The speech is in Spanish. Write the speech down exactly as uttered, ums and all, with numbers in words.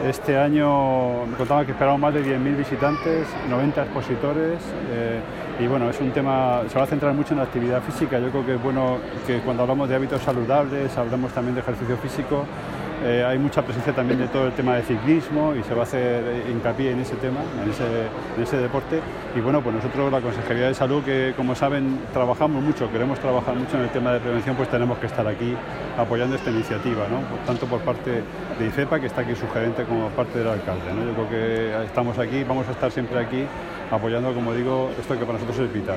Este año me contaban que esperamos más de diez mil visitantes, noventa expositores eh, y bueno, es un tema, se va a centrar mucho en la actividad física. Yo creo que es bueno que cuando hablamos de hábitos saludables, hablamos también de ejercicio físico. Eh, hay mucha presencia también de todo el tema de ciclismo y se va a hacer hincapié en ese tema, en ese, en ese deporte. Y bueno, pues nosotros, la Consejería de Salud, que como saben trabajamos mucho, queremos trabajar mucho en el tema de prevención, pues tenemos que estar aquí apoyando esta iniciativa, ¿no? Por tanto por parte de IFEPA, que está aquí su gerente, como parte del alcalde, ¿no? Yo creo que estamos aquí, vamos a estar siempre aquí apoyando, como digo, esto que para nosotros es vital.